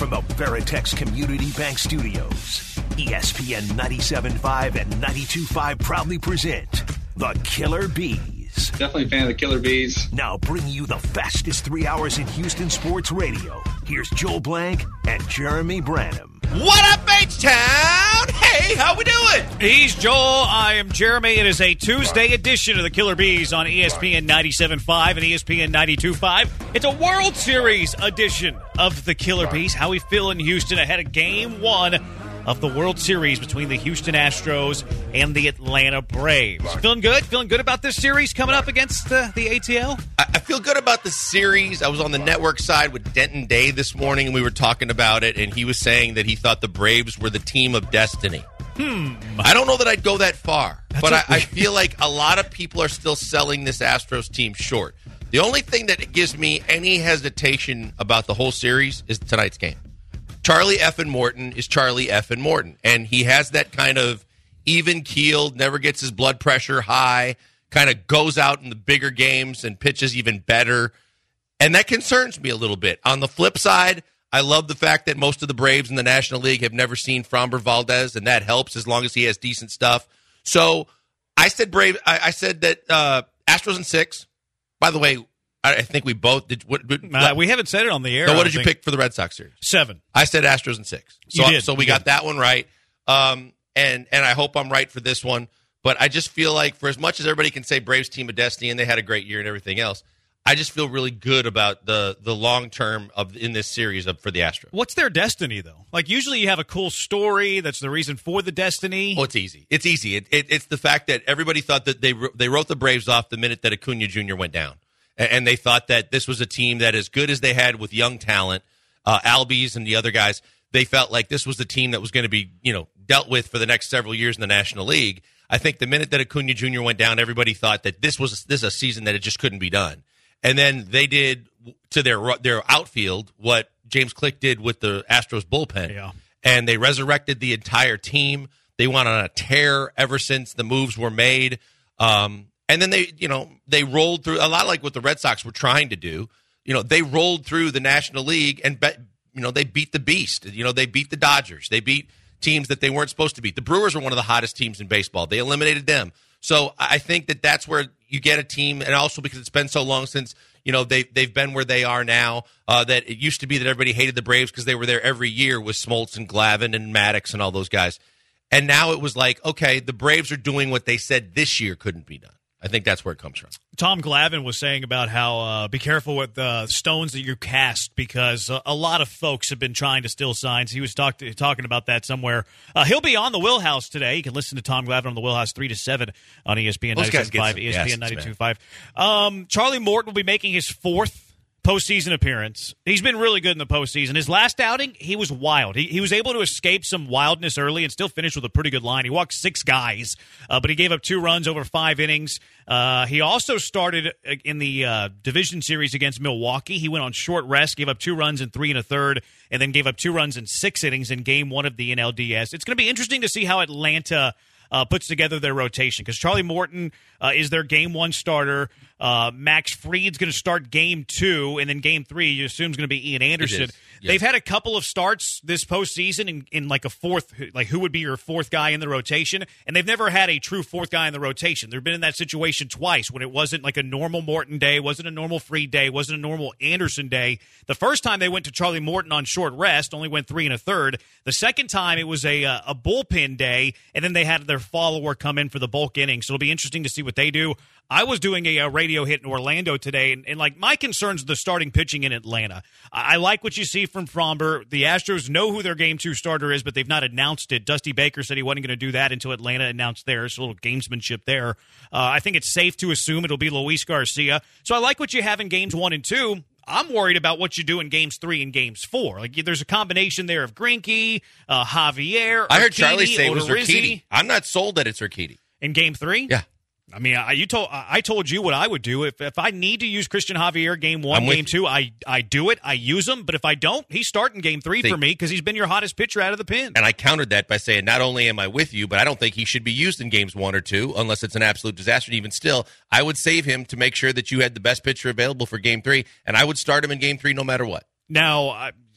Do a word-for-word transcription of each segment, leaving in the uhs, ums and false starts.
from the Veritex Community Bank Studios, E S P N ninety-seven point five and ninety-two point five proudly present The Killer Bees. Definitely a fan of the Killer Bees. Now bringing you the fastest three hours in Houston sports radio. Here's Joel Blank and Jeremy Branham. What up, H-Town? Hey, how we doing? He's Joel. I am Jeremy. It is a Tuesday edition of the Killer Bees on E S P N ninety-seven point five and E S P N ninety-two point five. It's a World Series edition of the Killer Bees. How we feel in Houston ahead of Game One of the World Series between the Houston Astros and the Atlanta Braves. Feeling good? Feeling good about this series coming up against uh, the A T L? I, I feel good about the series. I was on the network side with Denton Day this morning, and we were talking about it, and he was saying that he thought the Braves were the team of destiny. Hmm. I don't know that I'd go that far, That's but a- I, I feel like a lot of people are still selling this Astros team short. The only thing that gives me any hesitation about the whole series is tonight's game. Charlie Effin Morton is Charlie Effin Morton, and he has that kind of even-keeled, never gets his blood pressure high, kind of goes out in the bigger games and pitches even better, and that concerns me a little bit. On the flip side, I love the fact that most of the Braves in the National League have never seen Framber Valdez, and that helps as long as he has decent stuff. So I said Brave. I, I said that uh, Astros in six. By the way, I think we both did. What, what, Uh, we haven't said it on the air. so I what don't did you think. pick for the Red Sox series? Seven. I said Astros in six. So, You did. so we You got did. that one right. Um, and and I hope I'm right for this one. But I just feel like for as much as everybody can say Braves team of destiny and they had a great year and everything else, I just feel really good about the the long term of in this series of for the Astros. What's their destiny, though? Like, usually you have a cool story that's the reason for the destiny. Oh, it's easy. It's easy. It, it, it's the fact that everybody thought that they they wrote the Braves off the minute that Acuna Junior went down. And they thought that this was a team that, as good as they had with young talent, uh, Albies and the other guys, they felt like this was the team that was going to be, you know, dealt with for the next several years in the National League. I think the minute that Acuna Junior went down, everybody thought that this was this is a season that it just couldn't be done. And then they did to their their outfield what James Click did with the Astros bullpen, Yeah. and they resurrected the entire team. They went on a tear ever since the moves were made. Um, And then they, you know, they rolled through a lot like what the Red Sox were trying to do. You know, they rolled through the National League and, bet, you know, they beat the beast. You know, they beat the Dodgers. They beat teams that they weren't supposed to beat. The Brewers are one of the hottest teams in baseball. They eliminated them. So I think that that's where you get a team, and also because it's been so long since, you know, they, they've been where they are now, uh, that it used to be that everybody hated the Braves because they were there every year with Smoltz and Glavine and Maddox and all those guys. And now it was like, okay, the Braves are doing what they said this year couldn't be done. I think that's where it comes from. Tom Glavine was saying about how uh, be careful with the stones that you cast because a, a lot of folks have been trying to steal signs. He was talk to, talking about that somewhere. Uh, he'll be on the Wheelhouse today. You can listen to Tom Glavine on the Wheelhouse three to seven on E S P N Those guys ninety-seven point five, get E S some P N guests, ninety-two point five. Um, Charlie Morton will be making his fourth postseason appearance. He's been really good in the postseason. His last outing, he was wild. He, he was able to escape some wildness early and still finish with a pretty good line. He walked six guys, uh, but he gave up two runs over five innings. Uh, he also started in the uh, division series against Milwaukee. He went on short rest, gave up two runs in three and a third, and then gave up two runs in six innings in game one of the N L D S. It's going to be interesting to see how Atlanta Uh, puts together their rotation because Charlie Morton uh, is their game one starter. Uh, Max Fried's going to start game two, and then game three, you assume, is going to be Ian Anderson. Yes. They've had a couple of starts this postseason in, in like a fourth, like who would be your fourth guy in the rotation, and they've never had a true fourth guy in the rotation. They've been in that situation twice when it wasn't like a normal Morton day, wasn't a normal Fried day, wasn't a normal Anderson day. The first time they went to Charlie Morton on short rest, only went three and a third. The second time it was a uh, a bullpen day, and then they had their follower come in for the bulk inning. So it'll be interesting to see what they do. I was doing a, a radio hit in Orlando today, and, and like my concerns are the starting pitching in Atlanta. I, I like what you see from Framber. The Astros know who their game two starter is, but they've not announced it. Dusty Baker said he wasn't going to do that until Atlanta announced theirs. A little gamesmanship there. Uh, I think it's safe to assume it'll be Luis Garcia. So I like what you have in games one and two. I'm worried about what you do in games three and games four. Like there's a combination there of Greinke, uh, Javier. I heard Urquidy, Charlie say it was Odorizzi. Urquidy. I'm not sold that it's Urquidy. In game three? Yeah. I mean, I, you told I told you what I would do if if I need to use Christian Javier game one, I'm with game you. two. I I do it. I use him. But if I don't, he's starting game three See. for me because he's been your hottest pitcher out of the pen. And I countered that by saying not only am I with you, but I don't think he should be used in games one or two unless it's an absolute disaster. Even still, I would save him to make sure that you had the best pitcher available for game three, and I would start him in game three no matter what. Now, I,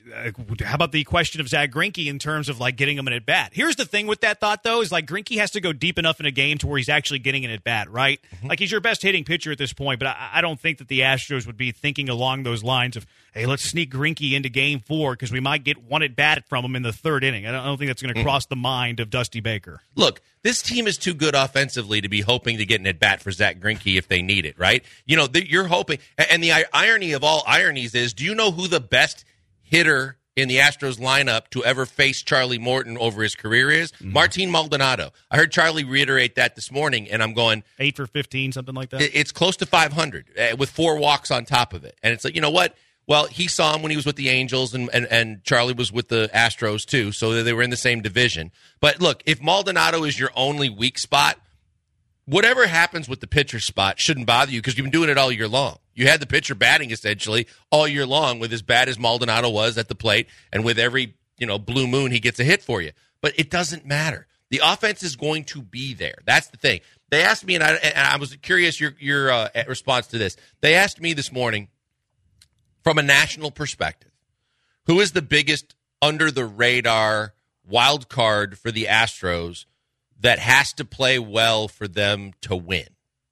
uh, how about the question of Zach Greinke in terms of like getting him an at bat? Here's the thing with that thought, though, is like Greinke has to go deep enough in a game to where he's actually getting an at bat, right? Mm-hmm. Like he's your best hitting pitcher at this point, but I, I don't think that the Astros would be thinking along those lines of, hey, let's sneak Greinke into game four because we might get one at bat from him in the third inning. I don't, I don't think that's going to mm-hmm. cross the mind of Dusty Baker. Look, this team is too good offensively to be hoping to get an at bat for Zach Greinke if they need it, right? You know, you're hoping, and the irony of all ironies is, do you know who the best hitter in the Astros lineup to ever face Charlie Morton over his career is? Mm-hmm. Martin Maldonado. I heard Charlie reiterate that this morning, and I'm going... eight for fifteen, something like that? It's close to five hundred uh, with four walks on top of it. And it's like, you know what? Well, he saw him when he was with the Angels, and, and, and Charlie was with the Astros too, so they were in the same division. But look, if Maldonado is your only weak spot, whatever happens with the pitcher spot shouldn't bother you because you've been doing it all year long. You had the pitcher batting essentially all year long with as bad as Maldonado was at the plate, and with every you know blue moon he gets a hit for you. But it doesn't matter. The offense is going to be there. That's the thing. They asked me, and I, and I was curious your your uh, response to this. They asked me this morning, from a national perspective, who is the biggest under-the-radar wild card for the Astros that has to play well for them to win?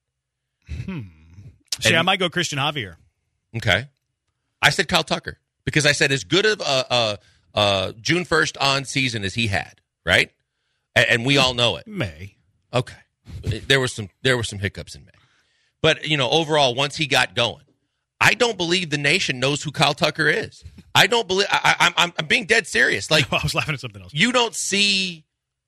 Hmm. See, and, I might go Christian Javier. Okay. I said Kyle Tucker because I said as good of a, a, a June first on season as he had, right? And, and we all know it. May. Okay. There was some there were some hiccups in May. But, you know, overall, once he got going, I don't believe the nation knows who Kyle Tucker is. I don't believe I, I'm I'm being dead serious. Like I was laughing at something else. You don't see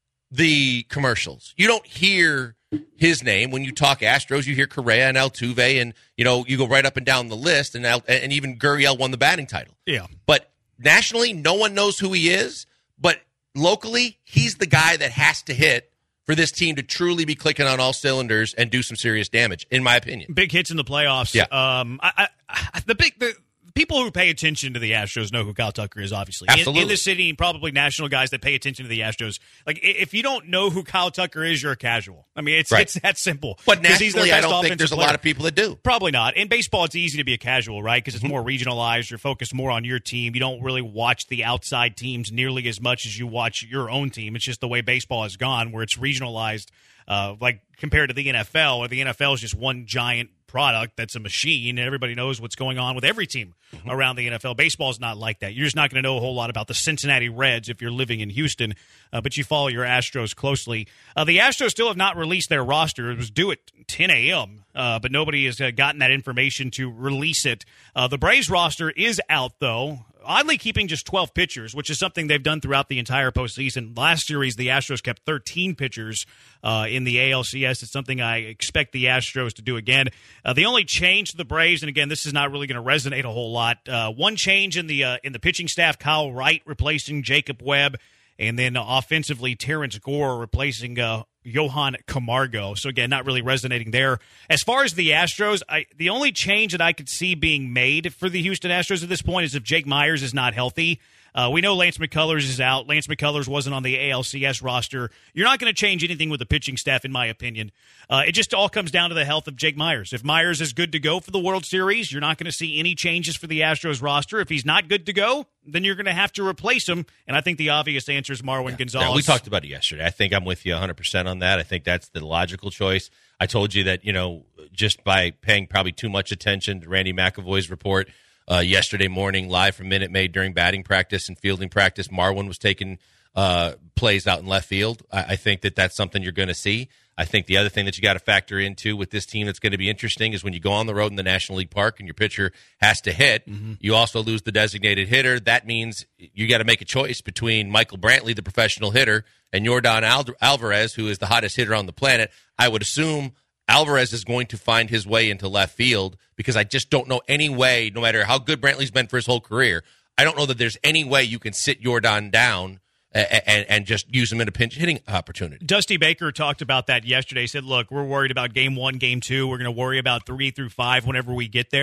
the commercials. You don't hear his name when you talk Astros. You hear Correa and Altuve, and you know you go right up and down the list, and and even Gurriel won the batting title. Yeah, but nationally, no one knows who he is. But locally, he's the guy that has to hit for this team to truly be clicking on all cylinders and do some serious damage, in my opinion. Big hits in the playoffs. Yeah. Um, I, I, the big the people who pay attention to the Astros know who Kyle Tucker is, obviously. Absolutely. In, in the city, probably national guys that pay attention to the Astros. Like, if you don't know who Kyle Tucker is, you're a casual. I mean, it's right. it's that simple. But nationally, I don't think there's a player. lot of people that do. Probably not. In baseball, it's easy to be a casual, right? Because it's mm-hmm. more regionalized. You're focused more on your team. You don't really watch the outside teams nearly as much as you watch your own team. It's just the way baseball has gone, where it's regionalized, uh, like compared to the N F L, where the N F L is just one giant product that's a machine, and everybody knows what's going on with every team mm-hmm. around the N F L. Baseball is not like that. You're just not going to know a whole lot about the Cincinnati Reds if you're living in Houston, uh, but you follow your Astros closely. Uh, the Astros still have not released their roster. It was due at ten a.m., uh, but nobody has uh, gotten that information to release it. Uh, the Braves roster is out, though. Oddly keeping just twelve pitchers, which is something they've done throughout the entire postseason. Last series, the Astros kept thirteen pitchers uh, in the A L C S. It's something I expect the Astros to do again. Uh, the only change to the Braves, and again, this is not really going to resonate a whole lot. Uh, one change in the uh, in the pitching staff: Kyle Wright replacing Jacob Webb, and then uh, offensively, Terrence Gore replacing uh, Johan Camargo. So again, not really resonating there. As far as the Astros, I, the only change that I could see being made for the Houston Astros at this point is if Jake Myers is not healthy. Uh, we know Lance McCullers is out. Lance McCullers wasn't on the A L C S roster. You're not going to change anything with the pitching staff, in my opinion. Uh, it just all comes down to the health of Jake Myers. If Myers is good to go for the World Series, you're not going to see any changes for the Astros roster. If he's not good to go, then you're going to have to replace him. And I think the obvious answer is Marwin yeah. Gonzalez. Yeah, we talked about it yesterday. I think I'm with you one hundred percent on that. I think that's the logical choice. I told you that, you know, just by paying probably too much attention to Randy McAvoy's report uh, yesterday morning, live from Minute Maid during batting practice and fielding practice, Marwin was taking uh, plays out in left field. I, I think that that's something you're going to see. I think the other thing that you got to factor into with this team that's going to be interesting is when you go on the road in the National League Park and your pitcher has to hit, mm-hmm. you also lose the designated hitter. That means you got to make a choice between Michael Brantley, the professional hitter, and Yordan Al- Alvarez, who is the hottest hitter on the planet. I would assume Alvarez is going to find his way into left field because I just don't know any way, no matter how good Brantley's been for his whole career, I don't know that there's any way you can sit Yordan down And, and just use them in a pinch hitting opportunity. Dusty Baker talked about that yesterday. He said, look, we're worried about game one, game two. We're going to worry about three through five whenever we get there.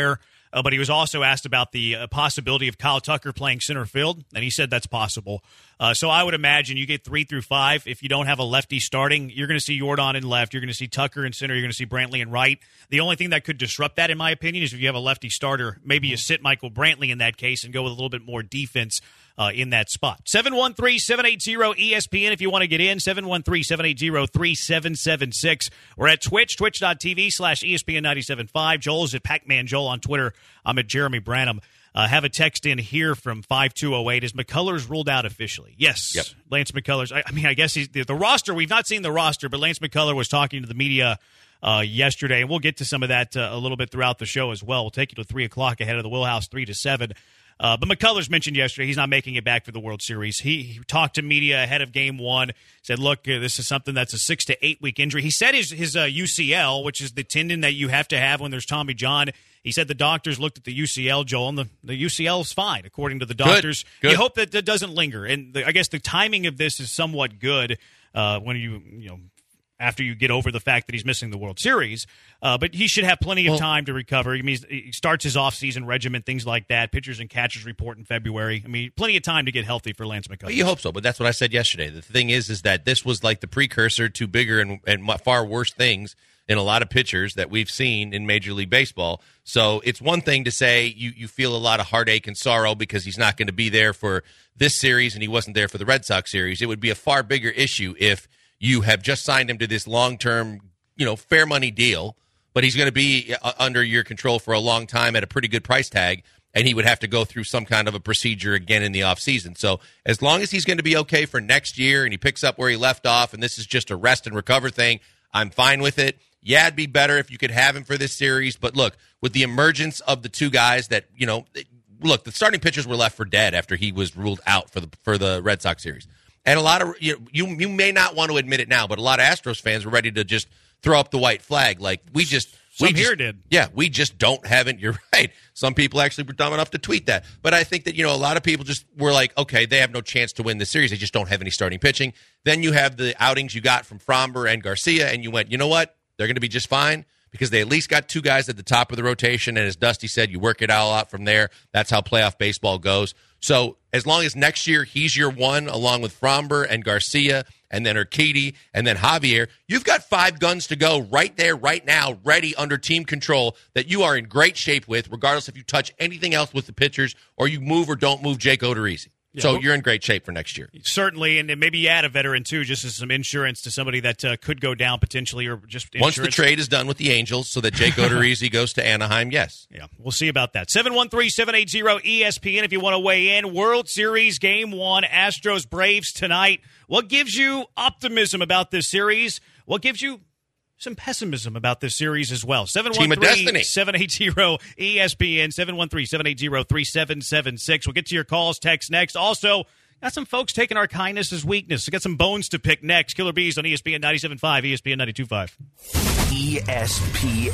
Uh, but he was also asked about the uh, possibility of Kyle Tucker playing center field, and he said that's possible. Uh, so I would imagine you get three through five. If you don't have a lefty starting, you're going to see Jordan in left. You're going to see Tucker in center. You're going to see Brantley in right. The only thing that could disrupt that, in my opinion, is if you have a lefty starter, maybe you sit Michael Brantley in that case and go with a little bit more defense Uh, in that spot. seven one three, seven eight zero, E S P N if you want to get in. seven one three, seven eight zero, three seven seven six. We're at Twitch, twitch.tv slash ESPN ninety-seven point five. Joel's at Pac-Man Joel on Twitter. I'm at Jeremy Branham. Uh, have a text in here from five two oh eight. Is McCullers ruled out officially? Yes. Yep. Lance McCullers. I, I mean, I guess he's the, the roster. We've not seen the roster, but Lance McCullers was talking to the media uh, yesterday, and we'll get to some of that uh, a little bit throughout the show as well. We'll take you to three o'clock ahead of the Wheelhouse, three to seven. Uh, but McCullers mentioned yesterday he's not making it back for the World Series. He, he talked to media ahead of Game One, said, look, uh, this is something that's a six to eight week injury. He said his, his uh, U C L, which is the tendon that you have to have when there's Tommy John, he said the doctors looked at the U C L, Joel, and the, the U C L is fine, according to the doctors. Good. Good. You hope that that doesn't linger. And the, I guess the timing of this is somewhat good uh, when you, you know, after you get over the fact that he's missing the World Series. Uh, but he should have plenty of well, time to recover. I mean, he starts his offseason regimen, things like that. Pitchers and catchers report in February. I mean, plenty of time to get healthy for Lance McCullers. Well, you hope so, but that's what I said yesterday. The thing is, is that this was like the precursor to bigger and, and far worse things in a lot of pitchers that we've seen in Major League Baseball. So it's one thing to say you, you feel a lot of heartache and sorrow because he's not going to be there for this series and he wasn't there for the Red Sox series. It would be a far bigger issue if you have just signed him to this long-term, you know, fair money deal, but he's going to be uh, under your control for a long time at a pretty good price tag, and he would have to go through some kind of a procedure again in the offseason. So as long as he's going to be okay for next year and he picks up where he left off and this is just a rest and recover thing, I'm fine with it. Yeah, it'd be better if you could have him for this series, but look, with the emergence of the two guys that, you know, look, the starting pitchers were left for dead after he was ruled out for the for the Red Sox series. And a lot of you, know, you you may not want to admit it now, but a lot of Astros fans were ready to just throw up the white flag. Like we just, some we just, here did, yeah, we just don't haven't. You're right. Some people actually were dumb enough to tweet that, but I think that you know a lot of people just were like, okay, they have no chance to win the series. They just don't have any starting pitching. Then you have the outings you got from Fromber and Garcia, and you went, you know what? They're going to be just fine because they at least got two guys at the top of the rotation. And as Dusty said, you work it all out from there. That's how playoff baseball goes. So as long as next year he's your one, along with Fromber and Garcia, and then Urquidy, and then Javier, you've got five guns to go right there, right now, ready under team control that you are in great shape with, regardless if you touch anything else with the pitchers or you move or don't move Jake Odorizzi. Yeah, so well, you're in great shape for next year. Certainly, and maybe you add a veteran, too, just as some insurance to somebody that uh, could go down potentially, or just insurance. Once the trade is done with the Angels so that Jake Odorizzi goes to Anaheim, yes. Yeah, we'll see about that. seven one three, seven eight zero, E S P N if you want to weigh in. World Series Game one, Astros-Braves tonight. What gives you optimism about this series? What gives you some pessimism about this series as well? seven one three, seven eight zero, E S P N, seven one three, seven eight zero, three seven seven six. We'll get to your calls, text next. Also, got some folks taking our kindness as weakness. We got some bones to pick next. Killer Bees on E S P N ninety-seven point five, E S P N ninety-two point five. E S P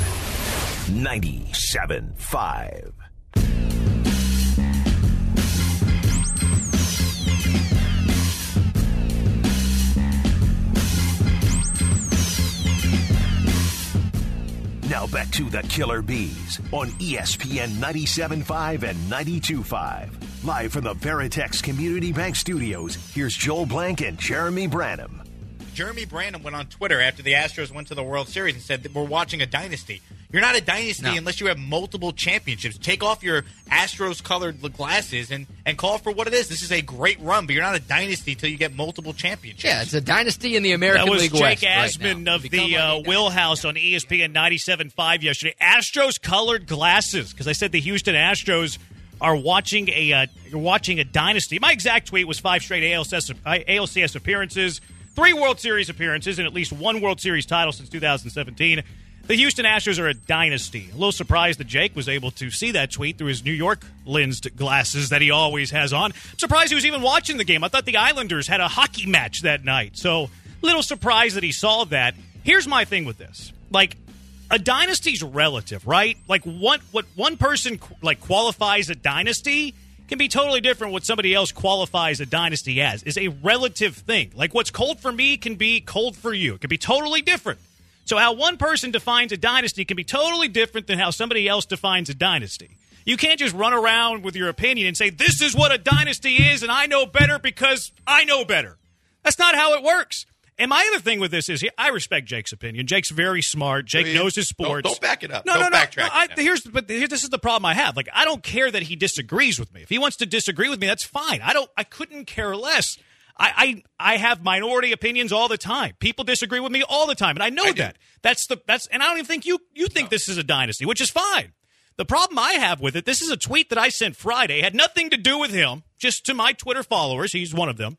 N ninety-seven point five. Now back to the Killer Bees on E S P N ninety-seven point five and ninety-two point five. Live from the Veritex Community Bank Studios, here's Joel Blank and Jeremy Branham. Jeremy Branham went on Twitter after the Astros went to the World Series and said that we're watching a dynasty. You're not a dynasty no. unless you have multiple championships. Take off your Astros-colored glasses and, and call it for what it is. This is a great run, but you're not a dynasty until you get multiple championships. Yeah, it's a dynasty in the American League West. That was Jake right Asman now. of the uh, Wheelhouse on E S P N ninety-seven point five yesterday. Astros-colored glasses, because I said the Houston Astros are watching a uh, watching a dynasty. My exact tweet was five straight A L C S, A L C S appearances, three World Series appearances, and at least one World Series title since two thousand seventeen. The Houston Astros are a dynasty. A little surprised that Jake was able to see that tweet through his New York lensed glasses that he always has on. I'm surprised he was even watching the game. I thought the Islanders had a hockey match that night. So, little surprised that he saw that. Here's my thing with this. Like, a dynasty's relative, right? Like, what, what one person, like, qualifies a dynasty can be totally different what somebody else qualifies a dynasty as. Is a relative thing. Like, what's cold for me can be cold for you. It can be totally different. So how one person defines a dynasty can be totally different than how somebody else defines a dynasty. You can't just run around with your opinion and say, this is what a dynasty is, and I know better because I know better. That's not how it works. And my other thing with this is, I respect Jake's opinion. Jake's very smart. Jake yeah. knows his sports. Don't, don't back it up. No, don't no, no. backtrack. no I, here's, but here, this is the problem I have. Like, I don't care that he disagrees with me. If he wants to disagree with me, that's fine. I don't. I couldn't care less. I, I, I have minority opinions all the time. People disagree with me all the time, and I know I that. Do. That's the that's. And I don't even think you you think no. this is a dynasty, which is fine. The problem I have with it, this is a tweet that I sent Friday, had nothing to do with him, just to my Twitter followers. He's one of them.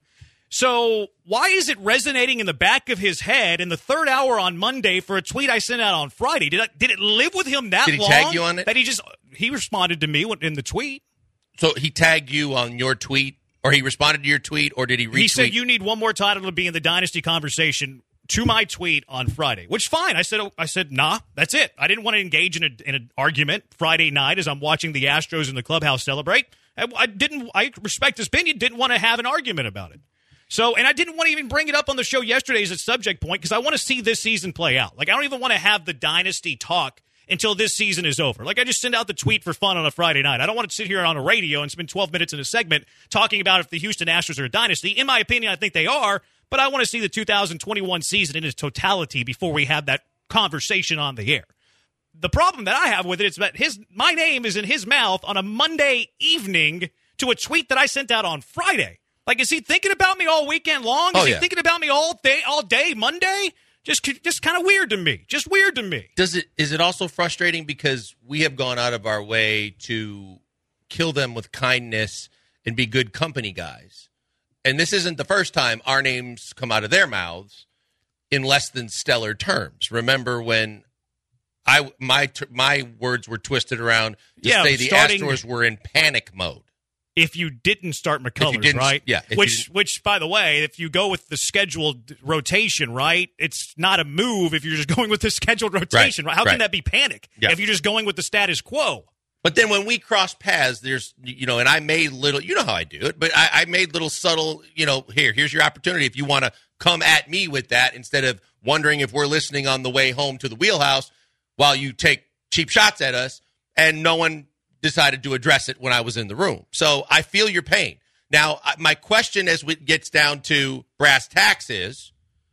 So why is it resonating in the back of his head in the third hour on Monday for a tweet I sent out on Friday? Did I, did it live with him that long? Did he long tag you on it? That he just he responded to me in the tweet. So he tagged you on your tweet, or he responded to your tweet, or did he retweet? He said you need one more title to be in the Dynasty conversation to my tweet on Friday, which fine. I said I said nah, that's it. I didn't want to engage in, a, in an argument Friday night as I'm watching the Astros in the clubhouse celebrate. I, I didn't. I respect his opinion. Didn't want to have an argument about it. So, and I didn't want to even bring it up on the show yesterday as a subject point because I want to see this season play out. Like, I don't even want to have the dynasty talk until this season is over. Like, I just send out the tweet for fun on a Friday night. I don't want to sit here on a radio and spend twelve minutes in a segment talking about if the Houston Astros are a dynasty. In my opinion, I think they are, but I want to see the two thousand twenty-one season in its totality before we have that conversation on the air. The problem that I have with it is that his my name is in his mouth on a Monday evening to a tweet that I sent out on Friday. Like, is he thinking about me all weekend long? Is oh, he yeah. thinking about me all day, all day Monday? Just, just kind of weird to me. Just weird to me. Does it? Is it also frustrating because we have gone out of our way to kill them with kindness and be good company guys? And this isn't the first time our names come out of their mouths in less than stellar terms. Remember when I my my words were twisted around to yeah, say the starting- Astros were in panic mode. If you didn't start McCullers, didn't, right? Yeah. Which, which, by the way, if you go with the scheduled rotation, right, it's not a move if you're just going with the scheduled rotation. Right. How right. can that be panic yeah. if you're just going with the status quo? But then when we cross paths, there's, you know, and I made little, you know how I do it, but I, I made little subtle, you know, here, here's your opportunity. If you want to come at me with that instead of wondering if we're listening on the way home to the wheelhouse while you take cheap shots at us, and no one decided to address it when I was in the room. So I feel your pain. Now, my question as it gets down to brass tacks is,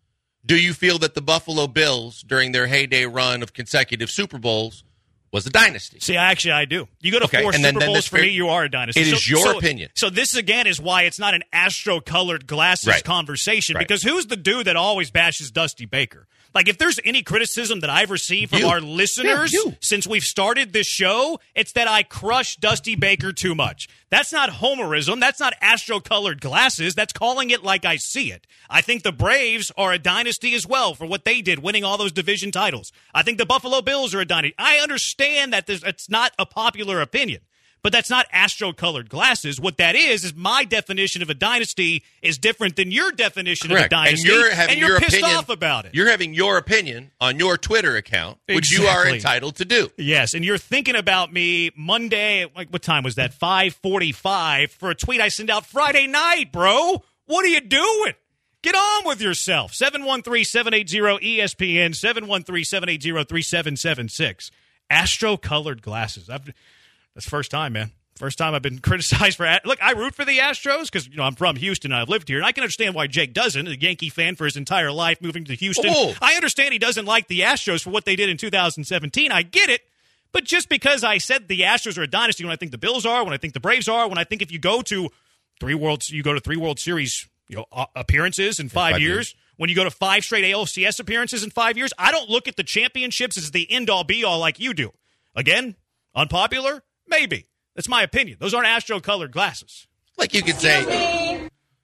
do you feel that the Buffalo Bills, during their heyday run of consecutive Super Bowls, was a dynasty? See, actually, I do. You go to okay, four and Super then, then Bowls, for fair, me, you are a dynasty. It so, is your so, opinion. So this, again, is why it's not an Astro-colored glasses right. conversation, right. because who's the dude that always bashes Dusty Baker? Like, if there's any criticism that I've received from you. our listeners yeah, since we've started this show, it's that I crush Dusty Baker too much. That's not homerism. That's not Astro-colored glasses. That's calling it like I see it. I think the Braves are a dynasty as well for what they did, winning all those division titles. I think the Buffalo Bills are a dynasty. I understand that it's not a popular opinion. But that's not Astro-colored glasses. What that is, is my definition of a dynasty is different than your definition Correct. of a dynasty. And you're having and you're your pissed opinion, off about it. You're having your opinion on your Twitter account, which exactly. you are entitled to do. Yes, and you're thinking about me Monday, like what time was that? five forty-five for a tweet I sent out Friday night, bro. What are you doing? Get on with yourself. seven one three, seven eight zero, E S P N, seven one three, seven eight zero, three seven seven six. Astro-colored glasses. I've... That's the first time, man. First time I've been criticized for – look, I root for the Astros because, you know, I'm from Houston and I've lived here. And I can understand why Jake doesn't, a Yankee fan for his entire life moving to Houston. Oh. I understand he doesn't like the Astros for what they did in two thousand seventeen. I get it. But just because I said the Astros are a dynasty when I think the Bills are, when I think the Braves are, when I think if you go to three World – you go to three World Series you know, appearances in five, five years, years, when you go to five straight A L C S appearances in five years, I don't look at the championships as the end-all, be-all like you do. Again, unpopular? Maybe. That's my opinion. Those aren't Astro-colored glasses. Like you could say.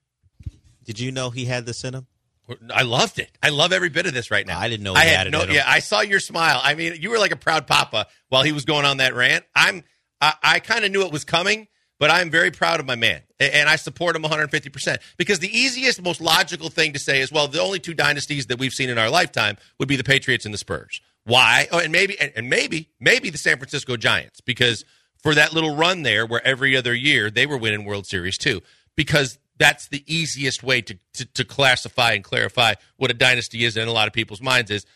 Did you know he had this in him? I loved it. I love every bit of this right now. I didn't know he I had, had it no, in him. Yeah, I saw your smile. I mean, you were like a proud papa while he was going on that rant. I'm. I, I kind of knew it was coming, but I'm very proud of my man, and I support him one hundred fifty percent because the easiest, most logical thing to say is, well, the only two dynasties that we've seen in our lifetime would be the Patriots and the Spurs. Why? Oh, and maybe, and, and maybe, maybe the San Francisco Giants because. For that little run there where every other year they were winning World Series too, because that's the easiest way to, to, to classify and clarify what a dynasty is in a lot of people's minds is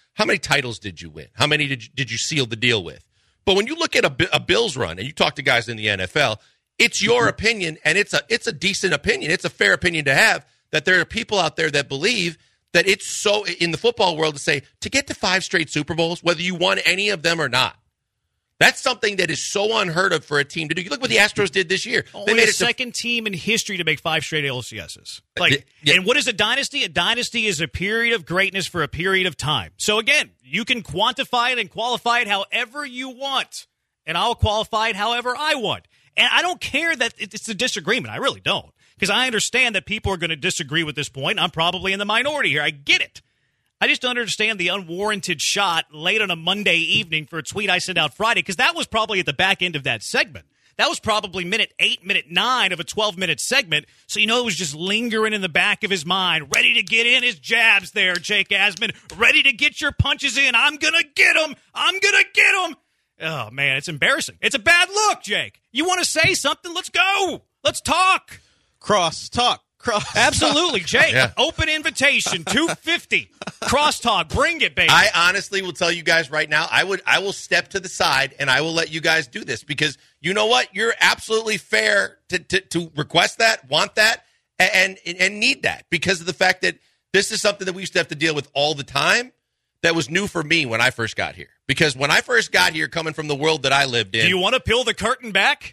how many titles did you win? How many did you, did you seal the deal with? But when you look at a, a Bills run and you talk to guys in the N F L, it's your opinion, and it's a it's a decent opinion. It's a fair opinion to have that there are people out there that believe that it's so in the football world to say to get to five straight Super Bowls, whether you won any of them or not. That's something that is so unheard of for a team to do. You look what the Astros did this year. Only they made the it second to, team in history to make five straight L C Ss. Like, yeah. And what is a dynasty? A dynasty is a period of greatness for a period of time. So again, you can quantify it and qualify it however you want, and I'll qualify it however I want. And I don't care that it's a disagreement. I really don't, because I understand that people are going to disagree with this point. I'm probably in the minority here. I get it. I just don't understand the unwarranted shot late on a Monday evening for a tweet I sent out Friday, because that was probably at the back end of that segment. That was probably minute eight, minute nine of a twelve-minute segment, so you know it was just lingering in the back of his mind, ready to get in his jabs there, Jake Asman, ready to get your punches in. I'm going to get him. I'm going to get him. Oh, man, it's embarrassing. It's a bad look, Jake. You want to say something? Let's go. Let's talk. Cross talk. Cross Absolutely, Jake. Yeah. Open invitation, two fifty. Crosstalk, bring it, baby. I honestly will tell you guys right now, I would, I will step to the side and I will let you guys do this, because you know what? You're absolutely fair to, to, to request that, want that, and, and and need that, because of the fact that this is something that we used to have to deal with all the time. That was new for me when I first got here, because when I first got here, coming from the world that I lived in, do you want to peel the curtain back?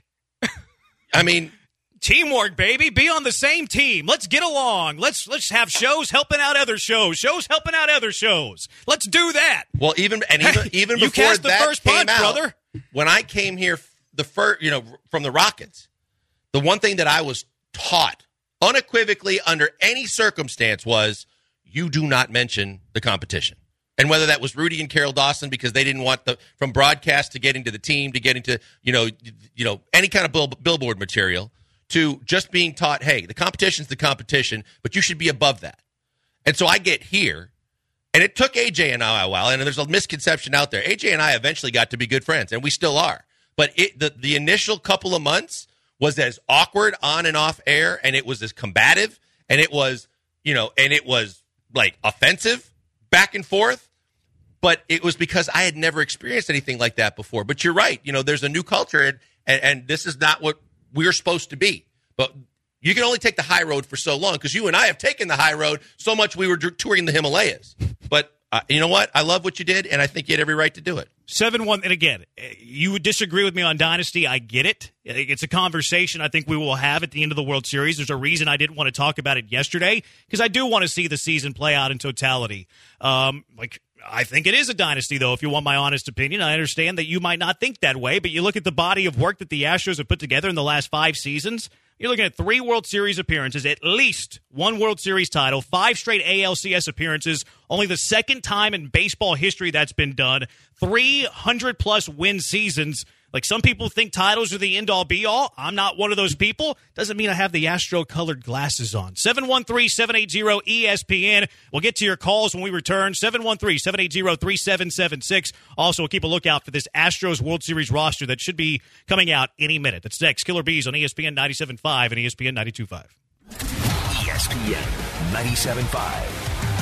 I mean. Teamwork, baby. Be on the same team. Let's get along. Let's let's have shows helping out other shows. Shows helping out other shows. Let's do that. Well, even and even even you before cast the that first came punch, out, brother. When I came here, the first, you know, from the Rockets, the one thing that I was taught unequivocally under any circumstance was you do not mention the competition. And whether that was Rudy and Carol Dawson, because they didn't want the from broadcast to getting to the team to getting to you know you know any kind of bill, billboard material, to just being taught, hey, the competition's the competition, but you should be above that. And so I get here, and it took A J and I a while, and there's a misconception out there. A J and I eventually got to be good friends, and we still are. But it, the, the initial couple of months was as awkward on and off air, and it was as combative, and it was, you know, and it was like offensive back and forth. But it was because I had never experienced anything like that before. But you're right. You know, there's a new culture, and, and, and this is not what we're supposed to be. But you can only take the high road for so long, because you and I have taken the high road so much we were touring the Himalayas. But uh, you know what? I love what you did, and I think you had every right to do it. seven one, and again, you would disagree with me on Dynasty. I get it. It's a conversation I think we will have at the end of the World Series. There's a reason I didn't want to talk about it yesterday, because I do want to see the season play out in totality. Um, like, I think it is a dynasty, though, if you want my honest opinion. I understand that you might not think that way, but you look at the body of work that the Astros have put together in the last five seasons. You're looking at three World Series appearances, at least one World Series title, five straight A L C S appearances, only the second time in baseball history that's been done, three hundred plus win seasons. Like, some people think titles are the end-all, be-all. I'm not one of those people. Doesn't mean I have the Astro-colored glasses on. seven one three, seven eight zero, E S P N. We'll get to your calls when we return. seven one three, seven eight zero, three seven seven six. Also, we'll keep a lookout for this Astros World Series roster that should be coming out any minute. That's next. Killer Bees on E S P N ninety-seven point five and E S P N ninety-two point five. E S P N ninety-seven point five.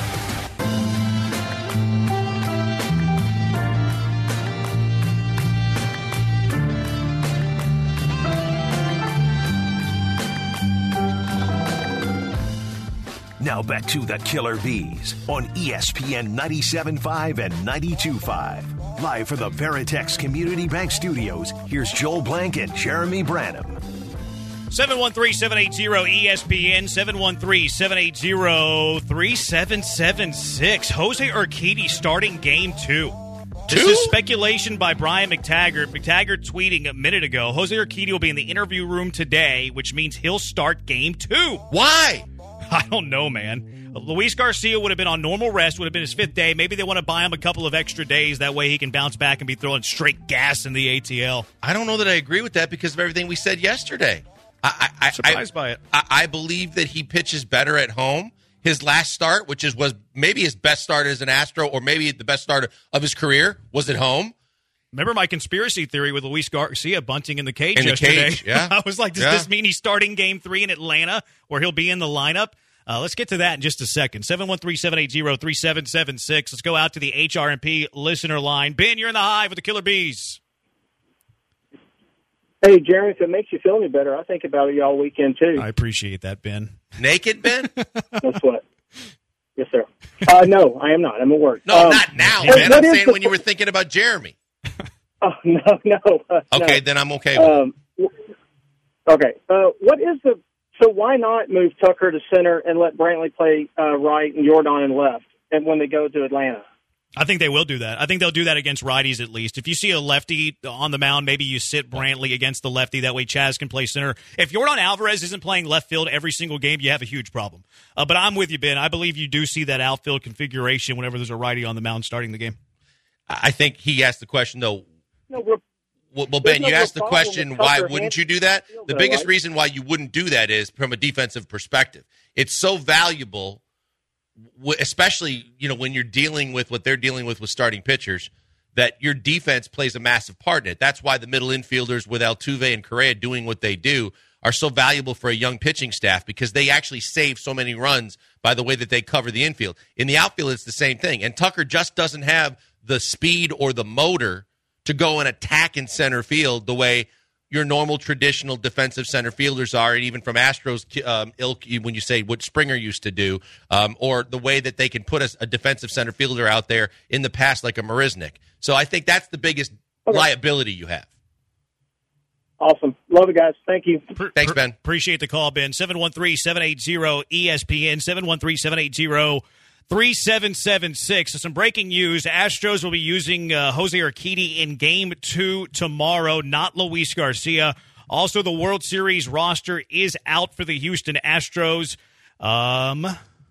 Now back to the Killer Bees on E S P N ninety-seven point five and ninety-two point five. Live from the Veritex Community Bank Studios, here's Joel Blank and Jeremy Branham. seven one three, seven eight zero, E S P N, seven one three, seven eight zero, three seven seven six. Jose Urquidy starting game two. This Two? is speculation by Brian McTaggart. McTaggart tweeting a minute ago, Jose Urquidy will be in the interview room today, which means he'll start game two. Why? I don't know, man. Luis Garcia would have been on normal rest, would have been his fifth day. Maybe they want to buy him a couple of extra days. That way he can bounce back and be throwing straight gas in the A T L. I don't know that I agree with that because of everything we said yesterday. I, I, Surprised I, by it. I, I believe that he pitches better at home. His last start, which is was maybe his best start as an Astro, or maybe the best start of his career, was at home. Remember my conspiracy theory with Luis Garcia bunting in the cage in the yesterday? Cage, yeah. I was like, does yeah. this mean he's starting game three in Atlanta where he'll be in the lineup? Uh, let's get to that in just a second. seven one three, seven eight zero, three seven seven six. Let's go out to the H R and P listener line. Ben, you're in the Hive with the Killer Bees. Hey, Jeremy, if it makes you feel any better, I think about it all weekend, too. I appreciate that, Ben. Naked, Ben? That's what. Yes, sir. Uh, no, I am not. I'm at work. No, um, not now, Ben. I'm saying the, when you were thinking about Jeremy. Oh, no, no. Uh, okay, no. then I'm okay with um, it. Okay. Uh, what is the – so why not move Tucker to center and let Brantley play uh, right and Jordan in left and when they go to Atlanta? I think they will do that. I think they'll do that against righties at least. If you see a lefty on the mound, maybe you sit Brantley against the lefty. That way Chaz can play center. If Jordan Alvarez isn't playing left field every single game, you have a huge problem. Uh, but I'm with you, Ben. I believe you do see that outfield configuration whenever there's a righty on the mound starting the game. I think he asked the question, though. No, we're, well, well, Ben, no you asked the problem question, why wouldn't you do that? The though, biggest right? reason why you wouldn't do that is from a defensive perspective. It's so valuable, especially, you know, when you're dealing with what they're dealing with with starting pitchers, that your defense plays a massive part in it. That's why the middle infielders with Altuve and Correa doing what they do are so valuable for a young pitching staff because they actually save so many runs by the way that they cover the infield. In the outfield, it's the same thing. And Tucker just doesn't have the speed or the motor to go and attack in center field the way your normal traditional defensive center fielders are, and even from Astros um, ilk, when you say what Springer used to do, um, or the way that they can put a, a defensive center fielder out there in the past like a Marisnik. So I think that's the biggest okay. liability you have. Awesome. Love it, guys. Thank you. Thanks, Ben. Appreciate the call, Ben. seven one three, seven eight zero, E S P N, seven one three, seven eight zero, three seven seven six. So some breaking news. Astros will be using uh, Jose Urquidy in Game two tomorrow, not Luis Garcia. Also, the World Series roster is out for the Houston Astros. Um,